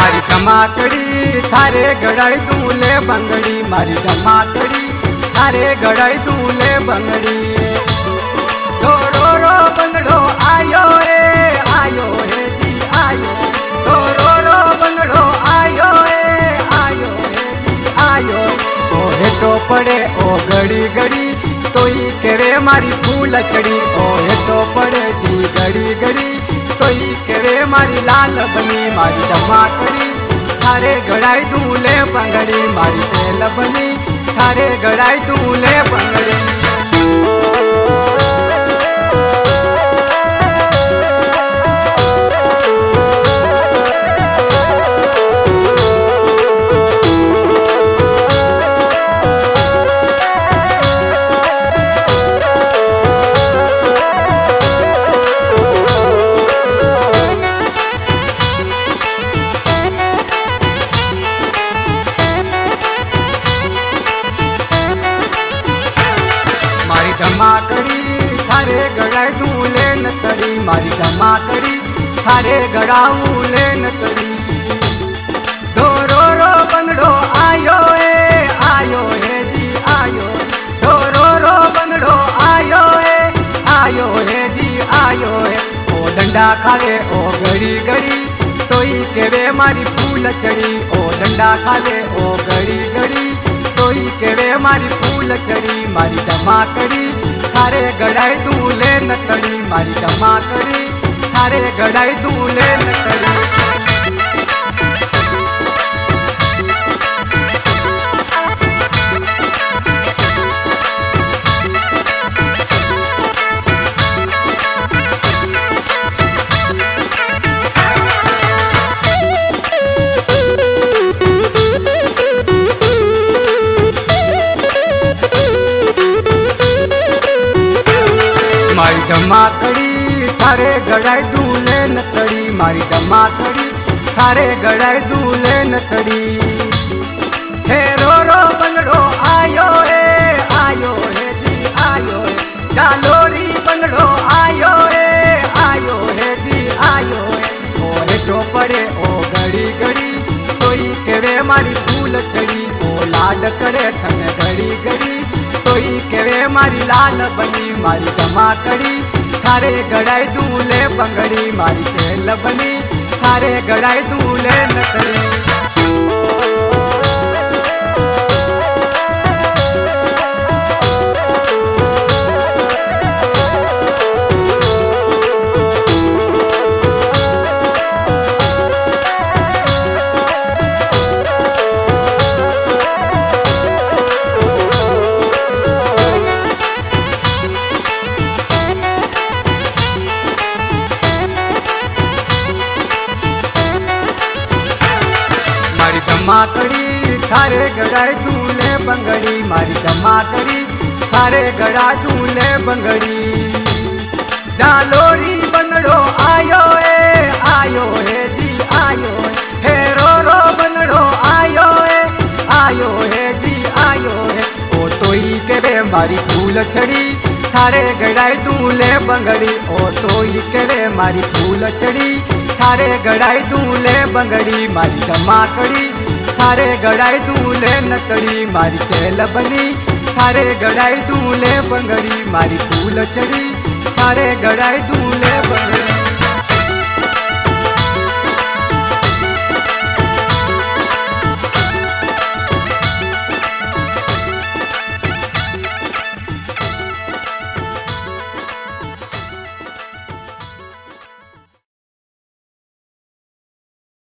मारी धमाकड़ी थारे गड़ाई दूले बंगड़ी, मारी धमाकड़ी थारे गड़ाई दूले बंगड़ी। रो रो बंगड़ो आयो रे आयो हे जी आयो, रो बंगड़ो आयो हे जी आयो। ओ हेटो पड़े ओ घड़ी घड़ी तो ही केवे मारी फूल चढ़ी, ओ हेटो पड़े जी घड़ी घड़ी तो ही केवे मारी लाल बनी। मारी धमाकड़ी थारे गड़ाई दूले बंगड़ी, मारी चेल बनी थारे गड़ाई दूले बंगड़ी। मारी धमाकड़ी थारे गड़ाई दूले नतड़ी, मारी धमाकड़ी थारे गड़ाऊले नतड़ी। रो बंगड़ो आयो हे जी आयो, रो बंगड़ो आयो हे जी आयो है। ओ डंडा खावे ओ घड़ी घड़ी तो ही केवे मारी फूल चढ़ी, ओ डंडा खावे ओ घड़ी घड़ी तो ही केवे मारी फूल चढ़ी। मारी धमाकड़ी थारे गड़ाई दूले नतड़ी, मारी धमाकड़ी थारे गड़ाई दूले नतड़ी। मारी धमाकड़ी थारे गड़ाई दूले नतड़ी, मारी धमाकड़ी थारे गड़ाई दूले नतड़ी। हे रो बंगड़ो आयो हे जी आयो, जालोरी बंगड़ो आयो हे जी आयो। ओ हेठो पड़े ओ घड़ी घड़ी तो ही केवे मारी फूल चढ़ी, ओ लाड करे थन घड़ी घड़ी तो ही केवे मारी लाल बनी। मारी धमाकड़ी थारे गड़ाई दूले बंगड़ी, मारी चेल बनी थारे गड़ाई दूले नतड़ी। मारी धमाकड़ी थारे गड़ाई दूले बंगड़ी, मारी धमाकड़ी थारे गड़ा दूले बंगड़ी। जालोरी बंगड़ो आयो हे जी आयो, हे रो बंगड़ो आयो हे जी आयो है। ओ तो ही केवे मारी फूल चढ़ी थारे गड़ाई दूले बंगड़ी, ओ तो ही केवे मारी फूल चढ़ी थारे गड़ाई दूले बंगड़ी। मारी धमाकड़ी थारे गड़ाई दूले नतड़ी, मारी चेल बनी थारे गड़ाई दूले बंगड़ी। मारी फूल चढ़ी थारे गड़ाई दूले बंगड़ी।